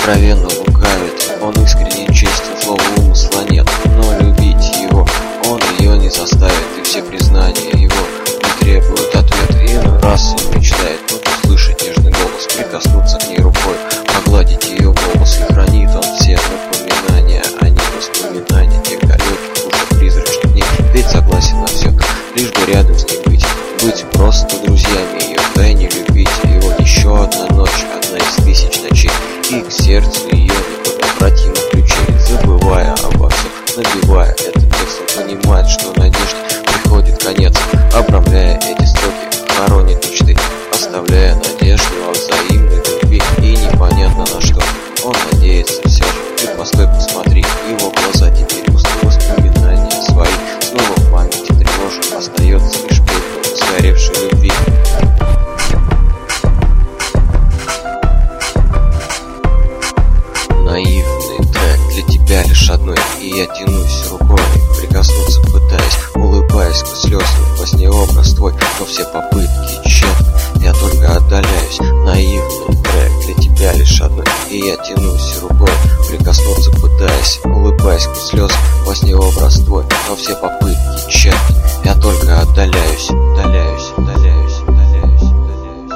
откровенно лукавит. Он искренне честен, слова умысла нет. Но любить его он ее не заставит. И все признания его не требуют ответа. Иной раз он мечтает услышать нежный голос, прикоснуться к ней рукой, погладить ее волосы. И хранит он все напоминания, а не воспоминания тех далеких, уже призрачных дней. Ведь согласен на все, лишь бы рядом с ней быть просто друзьями ее, втайне любить его. Еще одна ночь, одна из тысяч ночей, и к сердцу ее неповратимо ключей. Забывая обо всем, набивая этот текст, он понимает, что надежде приходит конец. Обрамляя эти строки, хоронит мечты, оставляя надежду о взаимной любви. И непонятно на что он надеется все же. Ты постой, посмотри, его глаза теперь пусты, воспоминания свои снова в памяти тревожат. Остается лишь пепел сгоревшей любви. Наивный трек для тебя лишь одной, и я тянусь рукой, прикоснуться пытаясь, улыбаясь сквозь слезы. Во сне образ твой, но все попытки тщетны, я только отдаляюсь. Наивный трек для тебя лишь одной, и я тянусь рукой, прикоснуться пытаясь, улыбаясь сквозь слезы. Во сне образ твой, но все попытки тщетны, я только отдаляюсь, отдаляюсь, отдаляюсь, отдаляюсь, отдаляюсь.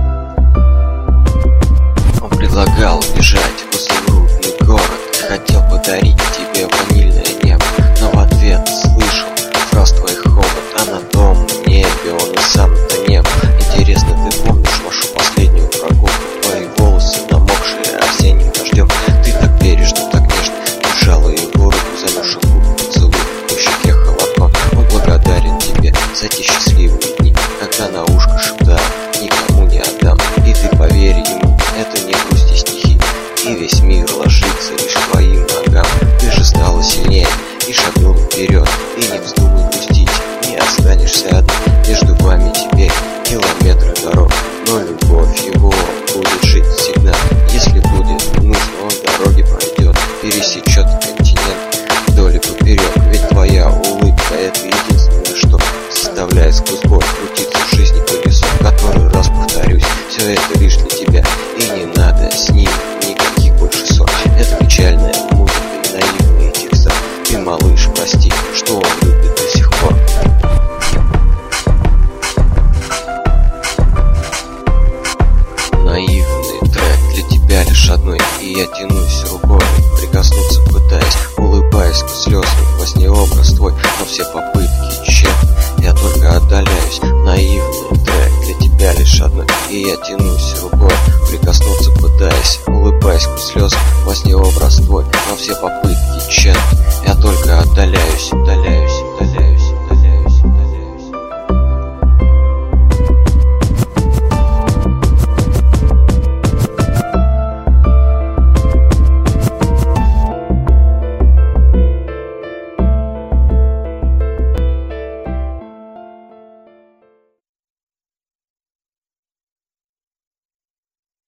Он предлагал бежать в изумрудный город, хотел подарить тебе ванильное небо, но в ответ слышал фраз твоих хобот. А на том небе он и сам-то не был. Интересно, ты помнишь вашу последнюю прогулку? Твои волосы, намокшие осенним дождем. Ты так бережно, так нежно держала его руку, замерзших губ поцелуй, по щеке холодно. Он благодарен тебе за те счастливые дни, когда на ушко шептал: никому не отдам. И ты поверь ему, это не грусть и стихи, и весь мир ложится лишь к твоим ногам. Ты же стала сильнее и шагнула вперед, и не вздумай грустить, не останешься одна. Между вами теперь километры дорог, но любовь его будет жить всегда. Если будет нужно, он дороги пройдет, пересечет континент вдоль и поперек. Ведь твоя улыбка — это единственное, что заставляет сквозь боль крутиться в жизни колесом. Который раз повторюсь, все это лишь для тебя, и не надо с ним никаких больше ссор. Это печальная музыка и наивные текста. Ты, малыш, прости, что он любит до сих пор. Наивный трек для тебя лишь одной, и я тянусь рукой, прикоснуться пытаясь, улыбаясь сквозь слезы. Во сне образ твой, но все попытки тщетны, я только отдаляюсь. Наивный трек для тебя лишь одной, и я тянусь рукой, прикоснуться пытаясь, улыбаясь сквозь слезы. Во сне образ твой, но все попытки тщетны, я только отдаляюсь, отдаляюсь.